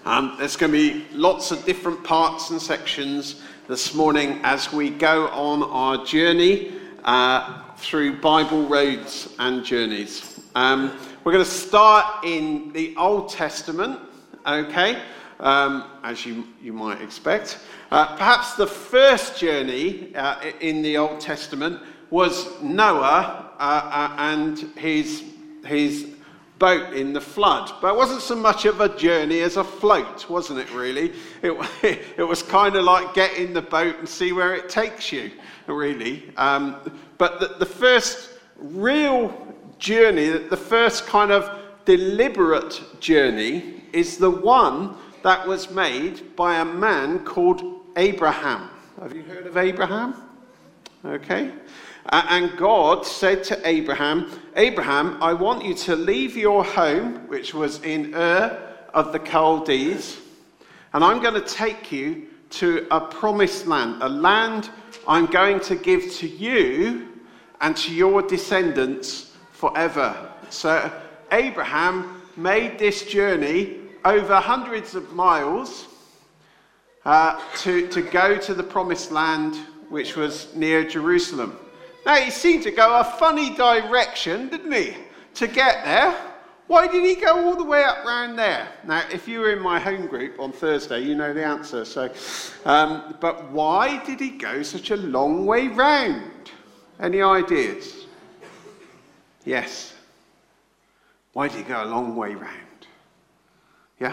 There's going to be lots of different parts and sections this morning as we go on our journey through Bible roads and journeys. We're going to start in the Old Testament, okay, as you might expect. Perhaps the first journey in the Old Testament was Noah and his boat in the flood. But it wasn't so much of a journey as a float, wasn't it, really? It was kind of like get in the boat and see where it takes you, really. But the first real journey, the first kind of deliberate journey, is the one that was made by a man called Abraham. Have you heard of Abraham? Okay. And God said to Abraham, Abraham, I want you to leave your home, which was in Ur of the Chaldees, and I'm going to take you to a promised land, a land I'm going to give to you and to your descendants forever. So Abraham made this journey over hundreds of miles to go to the promised land, which was near Jerusalem. Now, he seemed to go a funny direction, didn't he, to get there? Why did he go all the way up round there? Now, if you were in my home group on Thursday, you know the answer. So, but why did he go such a long way round? Any ideas? Yes. Why did he go a long way round? Yeah?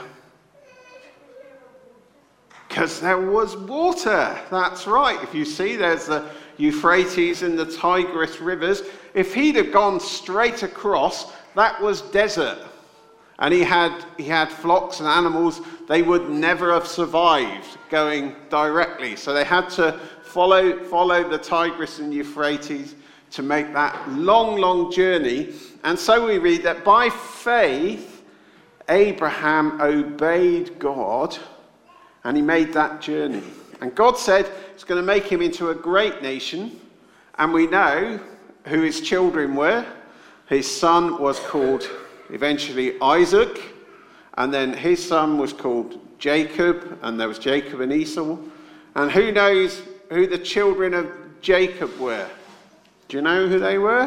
Because there was water. That's right. If you see, there's the Euphrates and the Tigris rivers. If he'd have gone straight across, that was desert. And he had flocks and animals. They would never have survived going directly. So they had to follow the Tigris and Euphrates to make that long journey. And so we read that by faith, Abraham obeyed God and he made that journey. And God said it's going to make him into a great nation. And we know who his children were. His son was called eventually Isaac. And then his son was called Jacob. And there was Jacob and Esau. And who knows who the children of Jacob were? Do you know who they were?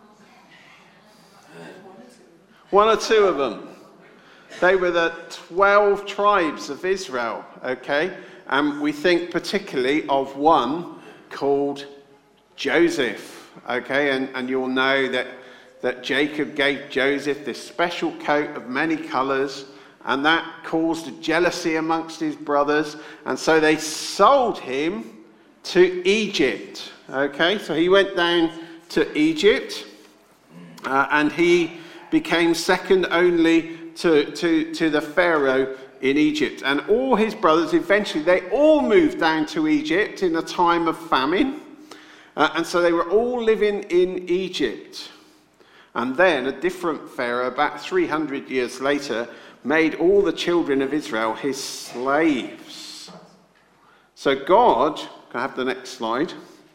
One or two of them. They were the 12 tribes of Israel, okay? And we think particularly of one called Joseph, okay? And you'll know that Jacob gave Joseph this special coat of many colours, and that caused a jealousy amongst his brothers. And so they sold him to Egypt, okay? So he went down to Egypt, and he became second only to the Pharaoh in Egypt. And all his brothers, eventually, they all moved down to Egypt in a time of famine. And so they were all living in Egypt. And then a different Pharaoh, about 300 years later, made all the children of Israel his slaves. So God, can I have the next slide,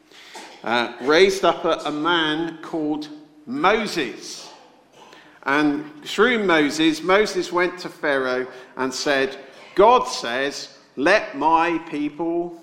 raised up a man called Moses. And through Moses went to Pharaoh and said, God says, let my people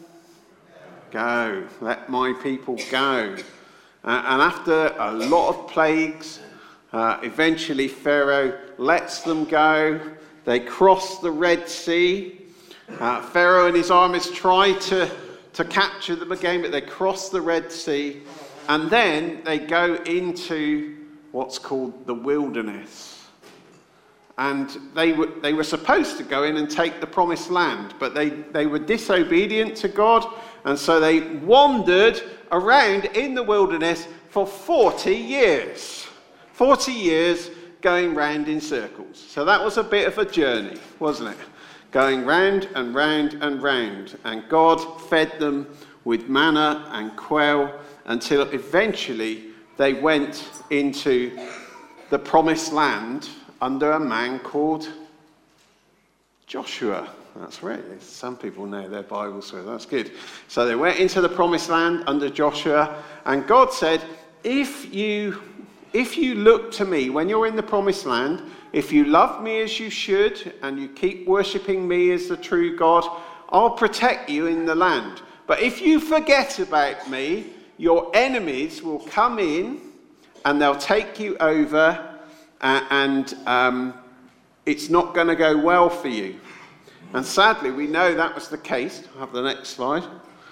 go. Let my people go. And after a lot of plagues, eventually Pharaoh lets them go. They cross the Red Sea. Pharaoh and his armies try to capture them again, but they cross the Red Sea. And then they go into what's called the wilderness. And they were supposed to go in and take the promised land, but they were disobedient to God, and so they wandered around in the wilderness for 40 years. 40 years going round in circles. So that was a bit of a journey, wasn't it? Going round and round and round. And God fed them with manna and quail until eventually they went into the promised land under a man called Joshua. That's right. Some people know their Bibles, so that's good. So they went into the promised land under Joshua, and God said, if you if you look to me when you're in the promised land, if you love me as you should, and you keep worshipping me as the true God, I'll protect you in the land. But if you forget about me, your enemies will come in and they'll take you over, and it's not going to go well for you. And sadly, we know that was the case. I'll have the next slide.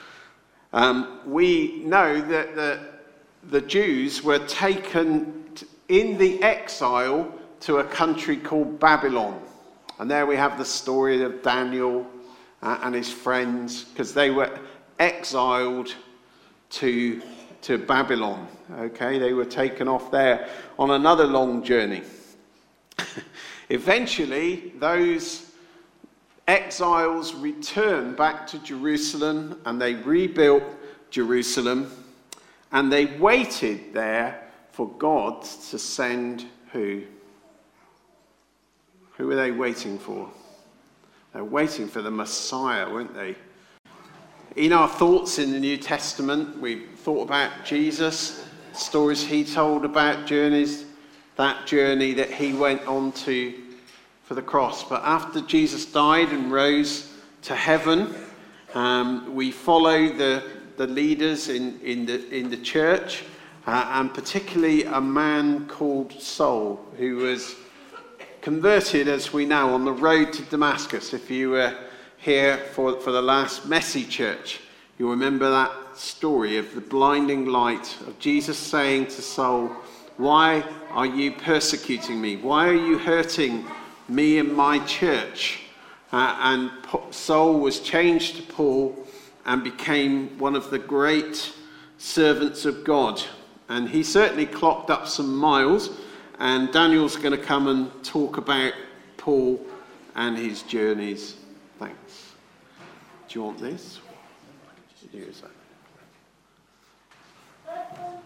We know that the Jews were taken in the exile to a country called Babylon. And there we have the story of Daniel and his friends, because they were exiled to Babylon. Okay, they were taken off there on another long journey. Eventually, those exiles returned back to Jerusalem, and they rebuilt Jerusalem, and they waited there for God to send who? Who were they waiting for? They were waiting for the Messiah, weren't they? In our thoughts in the New Testament, we thought about Jesus, stories he told about journeys, that journey that he went on to for the cross. But after Jesus died and rose to heaven, we follow the leaders in the church, and particularly a man called Saul, who was converted, as we know, on the road to Damascus. If you were here for the last Messy church, you'll remember that story of the blinding light of Jesus saying to Saul, "Why are you persecuting me? Why are you hurting me and my church?" And Saul was changed to Paul and became one of the great servants of God. And he certainly clocked up some miles. And Daniel's going to come and talk about Paul and his journeys. Thanks. Do you want this? Use that.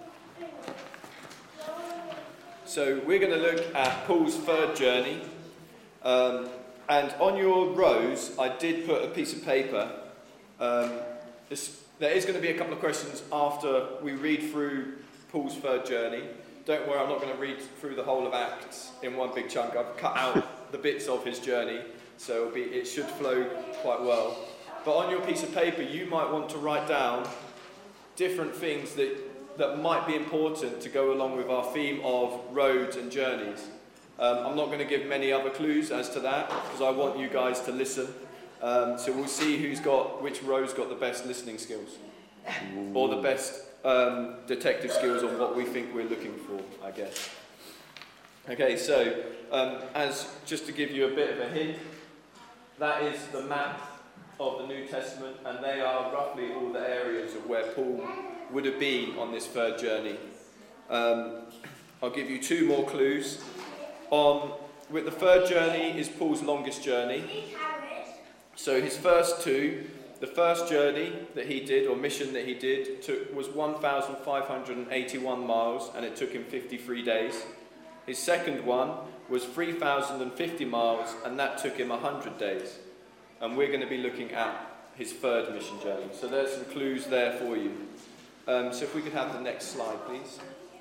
So we're going to look at Paul's third journey. And on your rows, I did put a piece of paper. There is going to be a couple of questions after we read through Paul's third journey. Don't worry, I'm not going to read through the whole of Acts in one big chunk. I've cut out the bits of his journey, so it should flow quite well. But on your piece of paper, you might want to write down different things that might be important to go along with our theme of roads and journeys. I'm not going to give many other clues as to that, because I want you guys to listen. So we'll see which row's got the best listening skills, or the best detective skills on what we think we're looking for, I guess. Okay, so just to give you a bit of a hint, that is the map of the New Testament, and they are roughly all the areas of where Paul would have been on this third journey. I'll give you two more clues. With the third journey is Paul's longest journey. So his first two, the first journey that he did, or mission that he did, was 1,581 miles, and it took him 53 days. His second one was 3,050 miles, and that took him 100 days. And we're going to be looking at his third mission journey. So there's some clues there for you. So if we could have the next slide, please.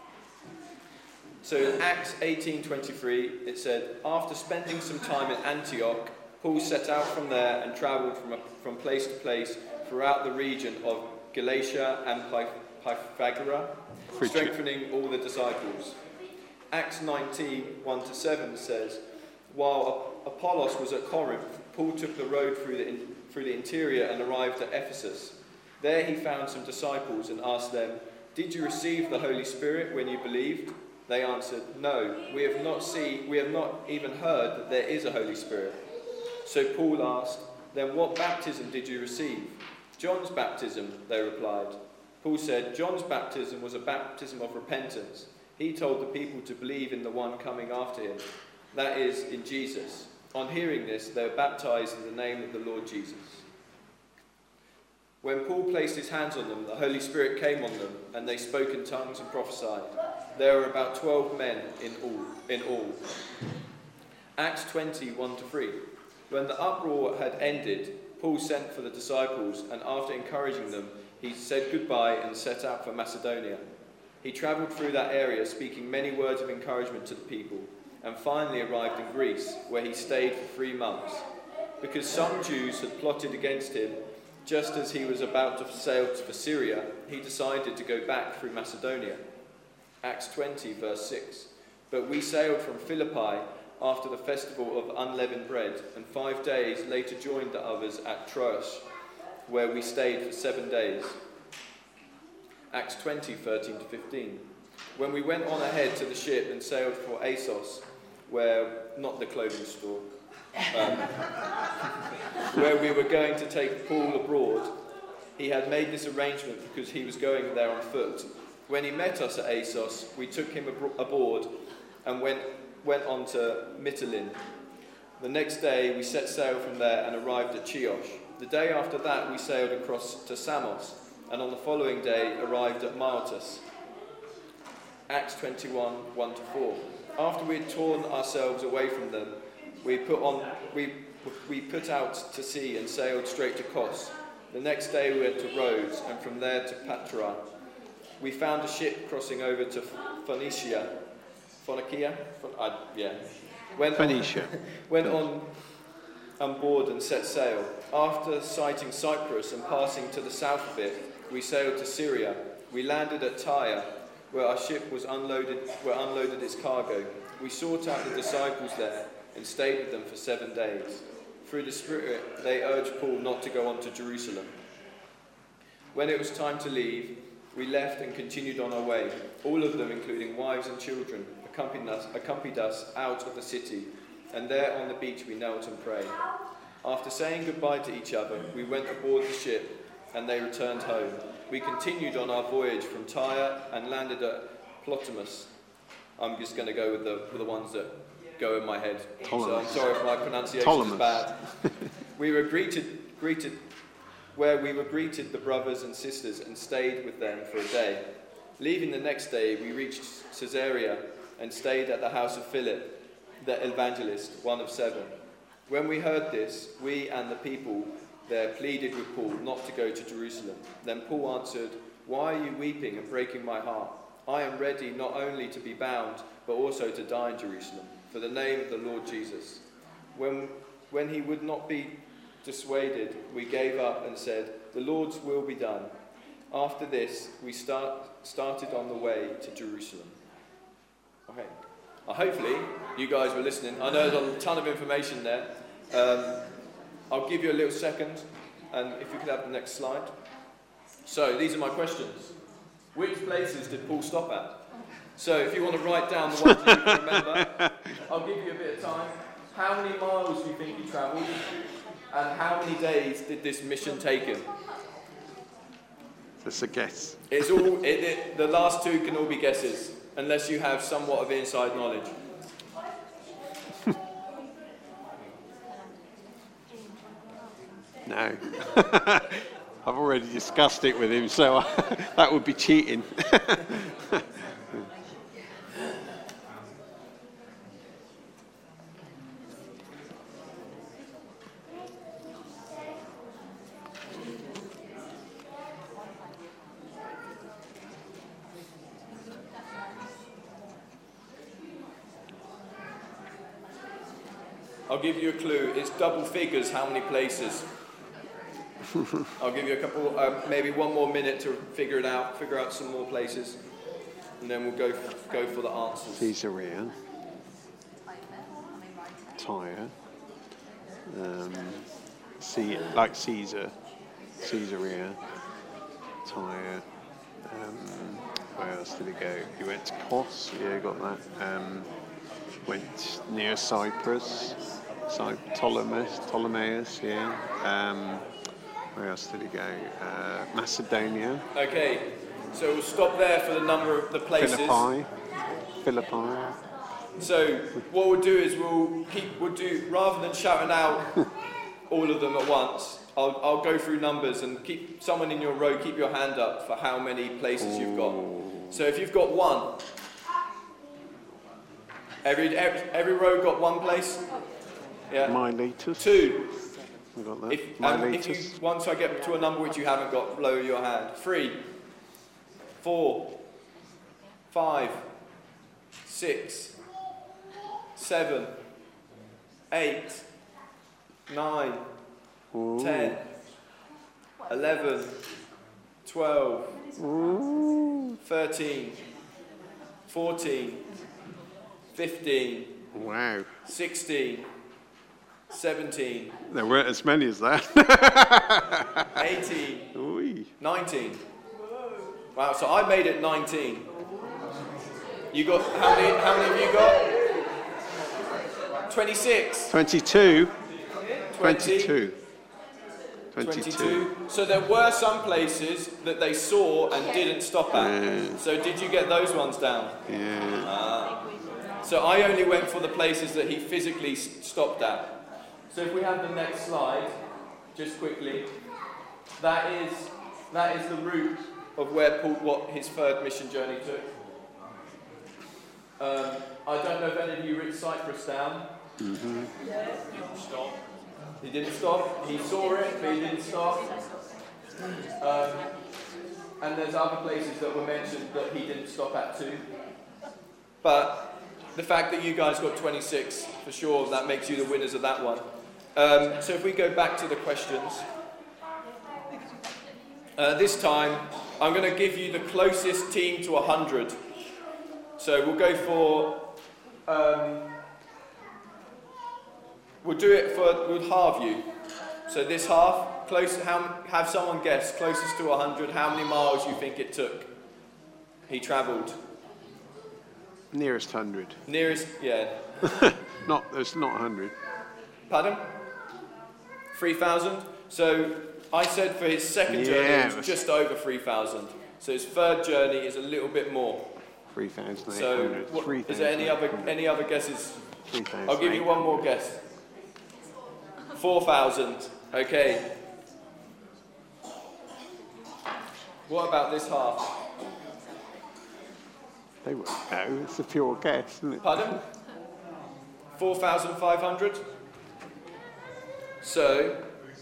So in Acts 18:23, it said, "After spending some time in Antioch, Paul set out from there and travelled from place to place throughout the region of Galatia and Pythagoras, strengthening all the disciples." Acts 19:1-7 says, "While Apollos was at Corinth, Paul took the road through the interior and arrived at Ephesus. There he found some disciples and asked them, 'Did you receive the Holy Spirit when you believed?' They answered, 'No, we have not even heard that there is a Holy Spirit.' So Paul asked, 'Then what baptism did you receive?' 'John's baptism,' they replied. Paul said, 'John's baptism was a baptism of repentance. He told the people to believe in the one coming after him, that is, in Jesus. On hearing this, they were baptized in the name of the Lord Jesus.' When Paul placed his hands on them, the Holy Spirit came on them, and they spoke in tongues and prophesied. There were about 12 men in all. Acts 20:1-3. When the uproar had ended, Paul sent for the disciples, and after encouraging them, he said goodbye and set out for Macedonia. He travelled through that area, speaking many words of encouragement to the people, and finally arrived in Greece, where he stayed for 3 months. Because some Jews had plotted against him, just as he was about to sail for Syria, he decided to go back through Macedonia. Acts 20, verse 6. But we sailed from Philippi after the festival of unleavened bread, and 5 days later joined the others at Troas, where we stayed for 7 days. Acts 20, 13 to 15. When we went on ahead to the ship and sailed for Assos, not the clothing store, where we were going to take Paul abroad, he had made this arrangement because he was going there on foot. When he met us at Assos, we took him aboard and went on to Mytilene. The next day we set sail from there and arrived at Chios. The day after that we sailed across to Samos, and on the following day arrived at Miletus. Acts 21, 1 to 4. After we had torn ourselves away from them, we put out to sea and sailed straight to Kos. The next day we went to Rhodes, and from there to Patara. We found a ship crossing over to Phoenicia. Went on board and set sail. After sighting Cyprus and passing to the south of it, we sailed to Syria. We landed at Tyre, where our ship was unloaded its cargo. We sought out the disciples there and stayed with them for 7 days. Through the Spirit, they urged Paul not to go on to Jerusalem. When it was time to leave, we left and continued on our way. All of them, including wives and children, accompanied us out of the city, and there on the beach we knelt and prayed. After saying goodbye to each other, we went aboard the ship, and they returned home. We continued on our voyage from Tyre and landed at Plotimus. I'm just going to go with the ones that go in my head. So I'm sorry if my pronunciation is bad. We were greeted, the brothers and sisters, and stayed with them for a day. Leaving the next day, we reached Caesarea and stayed at the house of Philip, the evangelist, one of 7. When we heard this, we and the people there pleaded with Paul not to go to Jerusalem. Then Paul answered, "Why are you weeping and breaking my heart? I am ready not only to be bound, but also to die in Jerusalem, for the name of the Lord Jesus." When he would not be dissuaded, we gave up and said, "The Lord's will be done." After this, we started on the way to Jerusalem. Okay. Hopefully, you guys were listening. I know there's a ton of information there. I'll give you a little second, and if you could have the next slide. So, these are my questions. Which places did Paul stop at? So, if you want to write down the ones that you can remember, I'll give you a bit of time. How many miles do you think he travelled? And how many days did this mission take him? That's a guess. The last 2 can all be guesses, unless you have somewhat of inside knowledge. No. I've already discussed it with him, so that would be cheating. I'll give you a clue. It's double figures how many places. I'll give you a couple, maybe 1 more minute to figure out some more places, and then we'll go for the answers. Caesarea, Tyre, like Caesar, Caesarea, Tyre. Where else did he go? He went to Kos. Yeah, got that. Went near Cyprus, Ptolemais. Yeah. Where else did he go? Macedonia. Okay, so we'll stop there for the number of the places. Philippi. So what we'll do is we'll do rather than shouting out all of them at once. I'll go through numbers and keep someone in your row. Keep your hand up for how many places you've got. So if you've got 1, every row got 1 place. Yeah. Miletus. 2. We got that. Once I get to a number which you haven't got, lower your hand. 3, 4, 5, 6, 7, 8, 9, 10, 11, 12, 13, 14, 15, Wow. 16, 17, There weren't as many as that. 18, Ooh. 19. Wow, so I made it 19. You got, how many have you got? 26. 22. 20, 22. 22. So there were some places that they saw and didn't stop at. Yeah. So did you get those ones down? Yeah. So I only went for the places that he physically stopped at. So if we have the next slide, just quickly, that is the route of where Paul, what his third mission journey took. I don't know if any of you wrote Cyprus down. Mm-hmm. Stop. He didn't stop. He saw it, but he didn't stop. And there's other places that were mentioned that he didn't stop at too. But the fact that you guys got 26, for sure, that makes you the winners of that one. So if we go back to the questions. This time, I'm going to give you the closest team to 100. So we'll go for... we'll do it for... We'll halve you. So this half, have someone guess, closest to 100, how many miles you think it took? He travelled. Nearest 100. Nearest, yeah. There's not 100. Pardon? 3,000? So I said for his second journey it was just over 3,000. So his third journey is a little bit more. 3,800. So is there any other guesses? 3,000. I'll give you one more guess. 4,000. Okay. What about this half? They won't know. It's a pure guess, isn't it? Pardon? 4,500. So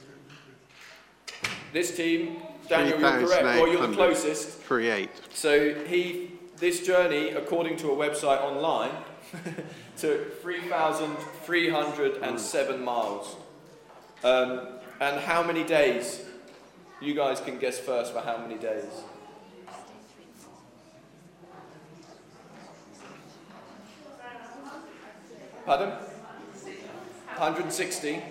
this team, Daniel, you're correct. Well, you're the closest. 3,800. So this journey, according to a website online, took 3,307 miles. And how many days? You guys can guess first for how many days. Pardon? 160.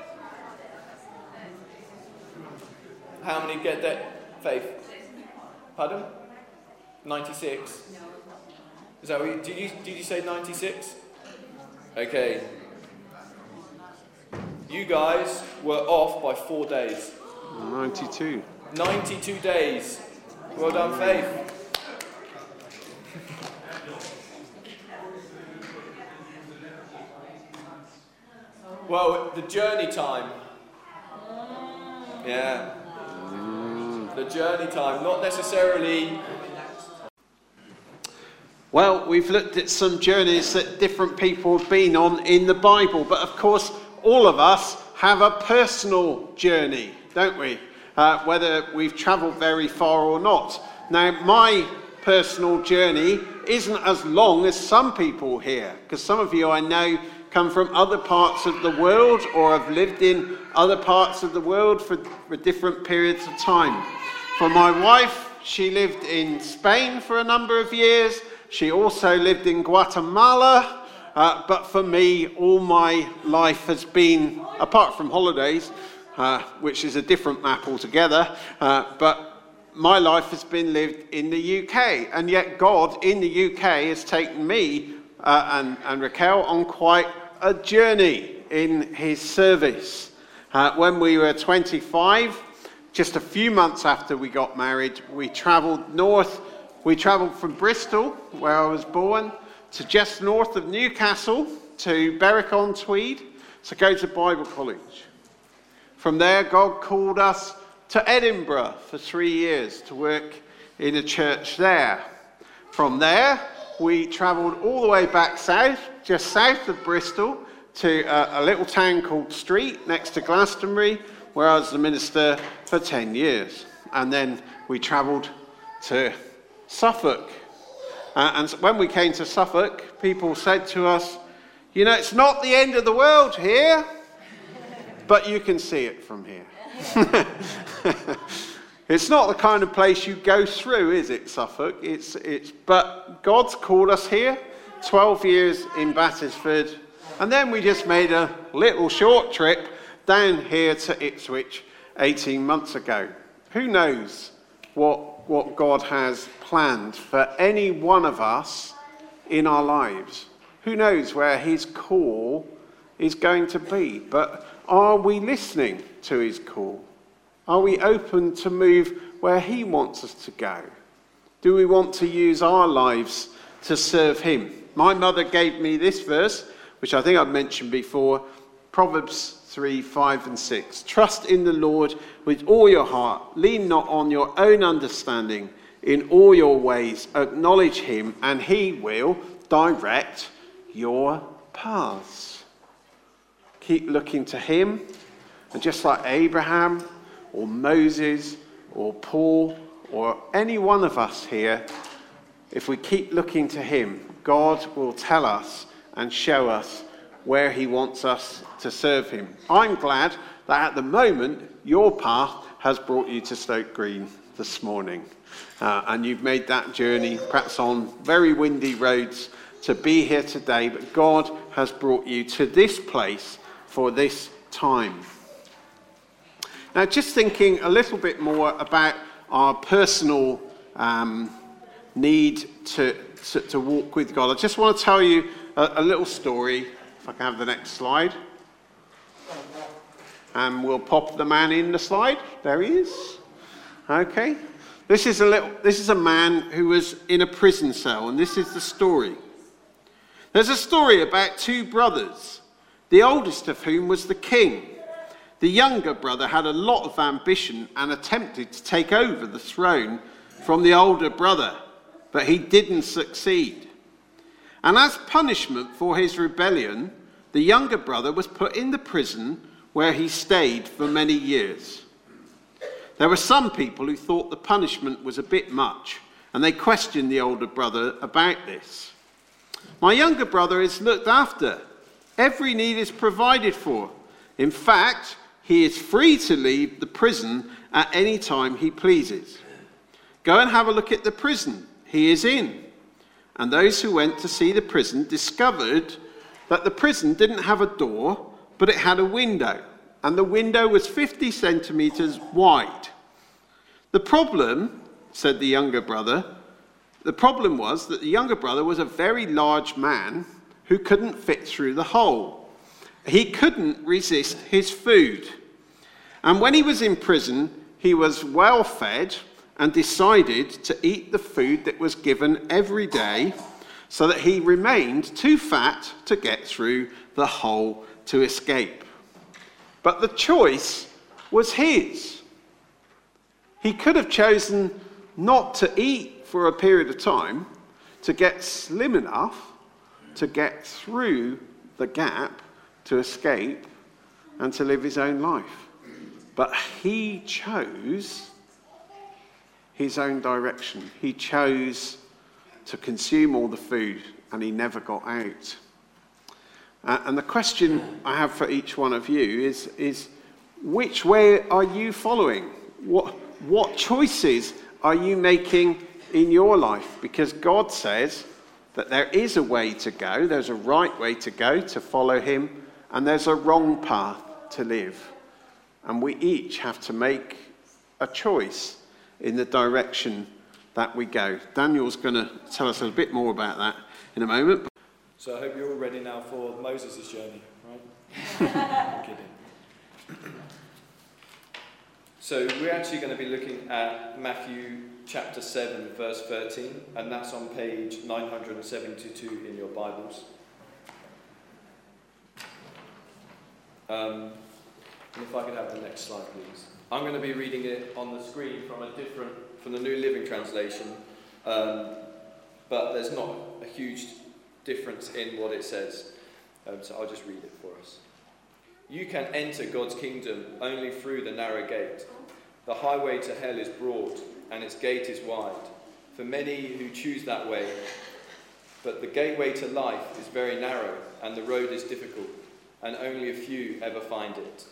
How many get that? Faith? Pardon? 96. Is that what you, did you say 96? Okay. You guys were off by 4 days. 92. 92 days. Well done, Faith. Well, the journey time. Yeah. The journey time, not necessarily... Well, we've looked at some journeys that different people have been on in the Bible, but of course, all of us have a personal journey, don't we? Whether we've travelled very far or not. Now, my personal journey isn't as long as some people here, because some of you I know come from other parts of the world or have lived in other parts of the world for different periods of time. For my wife, she lived in Spain for a number of years. She also lived in Guatemala. But for me, all my life has been, apart from holidays, which is a different map altogether, but my life has been lived in the UK. And yet God in the UK has taken me and Raquel on quite a journey in his service. When we were 25, just a few months after we got married, we travelled north. We travelled from Bristol, where I was born, to just north of Newcastle, to Berwick-on-Tweed, to go to Bible college. From there, God called us to Edinburgh for 3 years to work in a church there. From there, we travelled all the way back south, just south of Bristol, to a little town called Street, next to Glastonbury, where I was the minister for 10 years. And then we travelled to Suffolk, And so when we came to Suffolk, people said to us, you know, it's not the end of the world here, but you can see it from here. It's not the kind of place you go through, is it, Suffolk? But God's called us here, 12 years in Battersford, and then we just made a little short trip down here to Ipswich 18 months ago. Who knows what God has planned for any one of us in our lives? Who knows where his call is going to be? But are we listening to his call? Are we open to move where he wants us to go? Do we want to use our lives to serve him? My mother gave me this verse, which I think I've mentioned before, Proverbs 3, 5 and 6. Trust in the Lord with all your heart. Lean not on your own understanding. In all your ways acknowledge him, and he will direct your paths. Keep looking to him, and just like Abraham or Moses or Paul or any one of us here, if we keep looking to him, God will tell us and show us where he wants us to serve him. I'm glad that at the moment your path has brought you to Stoke Green this morning, and you've made that journey perhaps on very windy roads to be here today, but God has brought you to this place for this time. Now, just thinking a little bit more about our personal need to walk with God, I just want to tell you a little story. If I can have the next slide. And we'll pop the man in the slide. There he is. Okay. This is a man who was in a prison cell, and this is the story. There's a story about two brothers, the oldest of whom was the king. The younger brother had a lot of ambition and attempted to take over the throne from the older brother, but he didn't succeed. And as punishment for his rebellion, the younger brother was put in the prison where he stayed for many years. There were some people who thought the punishment was a bit much, and they questioned the older brother about this. My younger brother is looked after. Every need is provided for. In fact, he is free to leave the prison at any time he pleases. Go and have a look at the prison he is in. And those who went to see the prison discovered that the prison didn't have a door, but it had a window, and the window was 50 centimeters wide. The problem, said the younger brother, the problem was that the younger brother was a very large man who couldn't fit through the hole. He couldn't resist his food. And when he was in prison, he was well fed and decided to eat the food that was given every day, so that he remained too fat to get through the hole to escape. But the choice was his. He could have chosen not to eat for a period of time, to get slim enough to get through the gap, to escape, and to live his own life. But he chose his own direction. He chose to consume all the food, and he never got out. And the question I have for each one of you is which way are you following? What choices are you making in your life? Because God says that there is a way to go, there's a right way to go to follow him, and there's a wrong path to live. And we each have to make a choice in the direction that we go. Daniel's going to tell us a bit more about that in a moment. So I hope you're all ready now for Moses' journey, right? I'm kidding. So we're actually going to be looking at Matthew chapter 7, verse 13, and that's on page 972 in your Bibles. And if I could have the next slide, please. I'm going to be reading it on the screen from the New Living Translation, but there's not a huge difference in what it says, so I'll just read it for us. You can enter God's kingdom only through the narrow gate. The highway to hell is broad, and its gate is wide. for many who choose that way, but the gateway to life is very narrow, and the road is difficult, and only a few ever find it.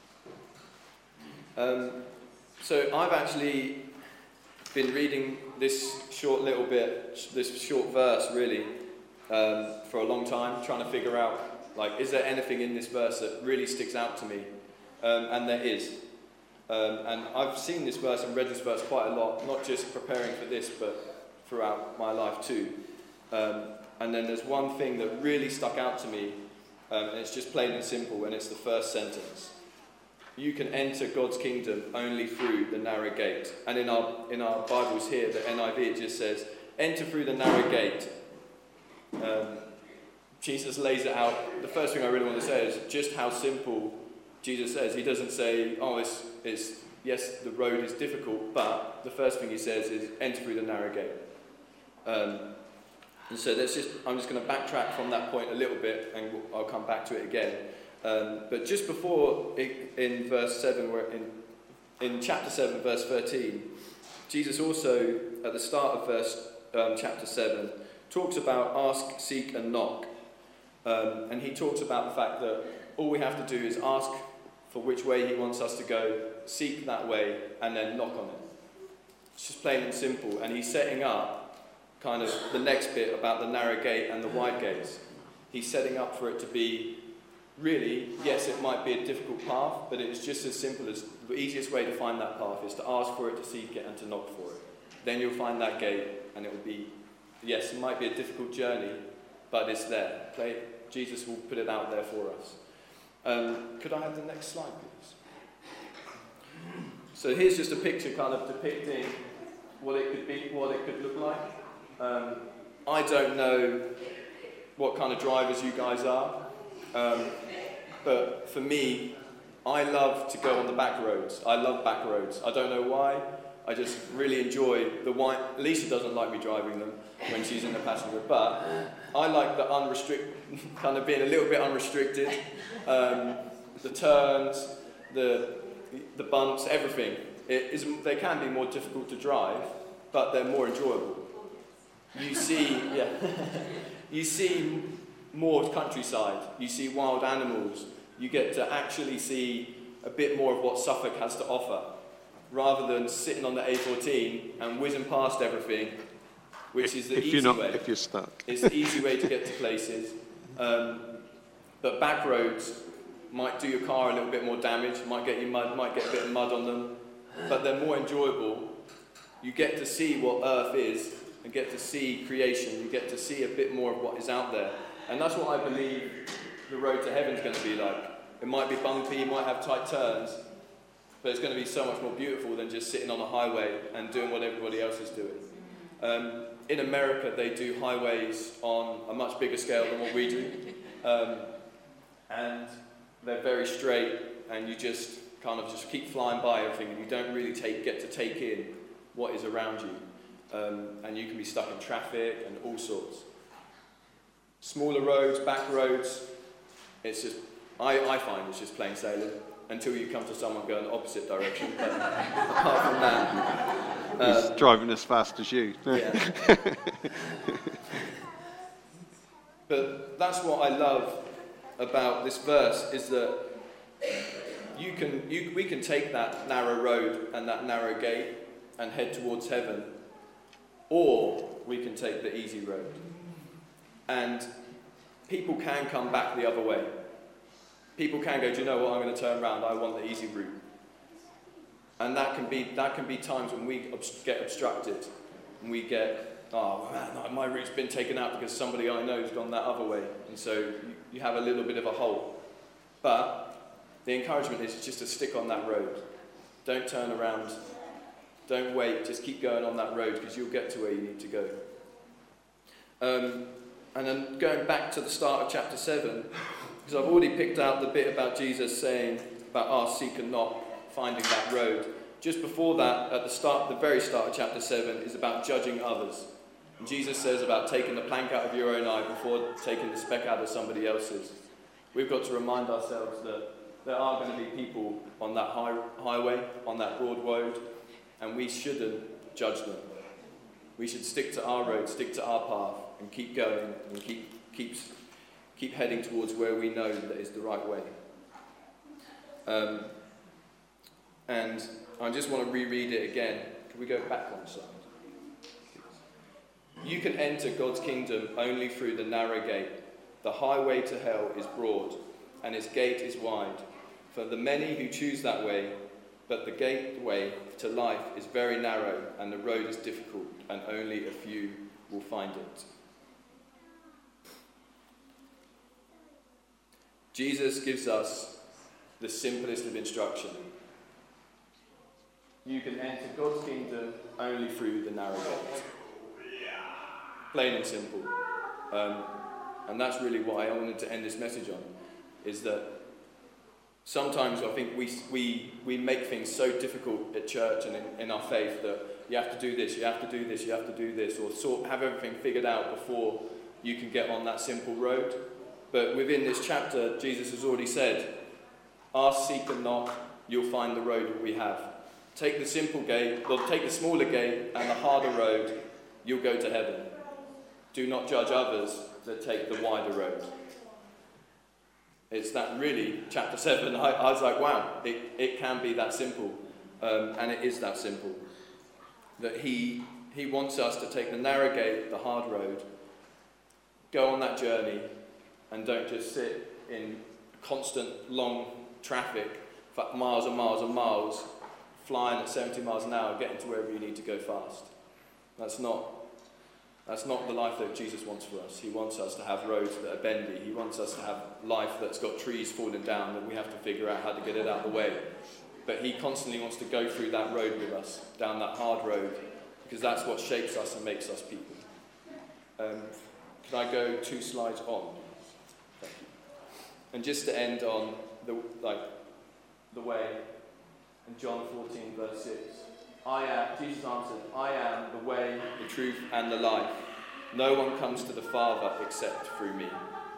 So I've actually been reading this short verse really, for a long time, trying to figure out, like, is there anything in this verse that really sticks out to me? And there is. And I've seen this verse and read this verse quite a lot, not just preparing for this, but throughout my life too. And then there's one thing that really stuck out to me, and it's just plain and simple, and it's the first sentence. You can enter God's kingdom only through the narrow gate. And in our Bibles here, the NIV, it just says, enter through the narrow gate. Jesus lays it out. The first thing I really want to say is just how simple Jesus says. He doesn't say, oh, it's yes, the road is difficult, but the first thing he says is enter through the narrow gate. And so I'm just going to backtrack from that point a little bit, and I'll come back to it again. But just before, in verse 7, in chapter 7, verse 13, Jesus also, at the start of chapter 7, talks about ask, seek, and knock. And he talks about the fact that all we have to do is ask for which way he wants us to go, seek that way, and then knock on it. It's just plain and simple. And he's setting up kind of the next bit about the narrow gate and the wide gates. He's setting up for it to be really, yes, it might be a difficult path, but it's just as simple as the easiest way to find that path is to ask for it, to seek it, and to knock for it. Then you'll find that gate, and it will be, yes, it might be a difficult journey, but it's there. Jesus will put it out there for us. Could I have the next slide, please? So here's just a picture kind of depicting what it could be, what it could look like. I don't know what kind of drivers you guys are, but for me, I love to go on the back roads. I love back roads. I don't know why. I just really enjoy the wine. Lisa doesn't like me driving them when she's in the passenger, but I like the unrestricted, kind of being a little bit unrestricted. The turns, the bumps, everything. They can be more difficult to drive, but they're more enjoyable. You see more countryside. You see wild animals. You get to actually see a bit more of what Suffolk has to offer, rather than sitting on the A14 and whizzing past everything, which is the easy way. If you're stuck. It's the easy way to get to places. But back roads might do your car a little bit more damage, might get a bit of mud on them, but they're more enjoyable. You get to see what Earth is, and get to see creation. You get to see a bit more of what is out there. And that's what I believe the road to heaven is going to be like. It might be bumpy, it might have tight turns, but it's going to be so much more beautiful than just sitting on a highway and doing what everybody else is doing. In America, they do highways on a much bigger scale than what we do. And they're very straight, and you just kind of just keep flying by everything, and you don't really get to take in what is around you. And you can be stuck in traffic and all sorts. Smaller roads, back roads, it's just, I find it's just plain sailing until you come to someone going the opposite direction. But apart from that... He's driving as fast as you. Yeah. But that's what I love about this verse, is that we can take that narrow road and that narrow gate and head towards heaven, or we can take the easy road. And people can come back the other way. People can go, do you know what, I'm going to turn around, I want the easy route. And that can be times when we get obstructed, and we get, oh man, my route's been taken out because somebody I know has gone that other way, and so you have a little bit of a hole. But the encouragement is just to stick on that road. Don't turn around. Don't wait, just keep going on that road, because you'll get to where you need to go. And then going back to the start of chapter 7, because I've already picked out the bit about Jesus saying about ask, seek, and knock, finding that road. Just before that, at the very start of chapter 7, is about judging others. And Jesus says about taking the plank out of your own eye before taking the speck out of somebody else's. We've got to remind ourselves that there are going to be people on that highway, on that broad road, and we shouldn't judge them. We should stick to our road, stick to our path, and keep going and keep heading towards where we know that is the right way. And I just want to reread it again. Can we go back one slide? You can enter God's kingdom only through the narrow gate. The highway to hell is broad, and its gate is wide. For the many who choose that way, but the gateway to life is very narrow, and the road is difficult, and only a few will find it. Jesus gives us the simplest of instruction. You can enter God's kingdom only through the narrow gate. Plain and simple. And that's really what I wanted to end this message on, is that sometimes I think we make things so difficult at church and in our faith that you have to do this, you have to do this, you have to do this, or have everything figured out before you can get on that simple road. But within this chapter, Jesus has already said, ask, seek and knock, you'll find the road that we have. Take the simple gate, or take the smaller gate and the harder road, you'll go to heaven. Do not judge others that take the wider road. It's that really, chapter 7, I was like, wow, it can be that simple. And it is that simple. That he wants us to take the narrow gate, the hard road, go on that journey, and don't just sit in constant long traffic for miles and miles and miles, flying at 70 miles an hour, getting to wherever you need to go fast. That's not the life that Jesus wants for us. He wants us to have roads that are bendy. He wants us to have life that's got trees falling down that we have to figure out how to get it out of the way. But he constantly wants to go through that road with us, down that hard road, because that's what shapes us and makes us people. Can I go 2 slides on? Thank you. And just to end on the way, in John 14, verse 6. Jesus answered, I am the way, the truth, and the life. No one comes to the Father except through me.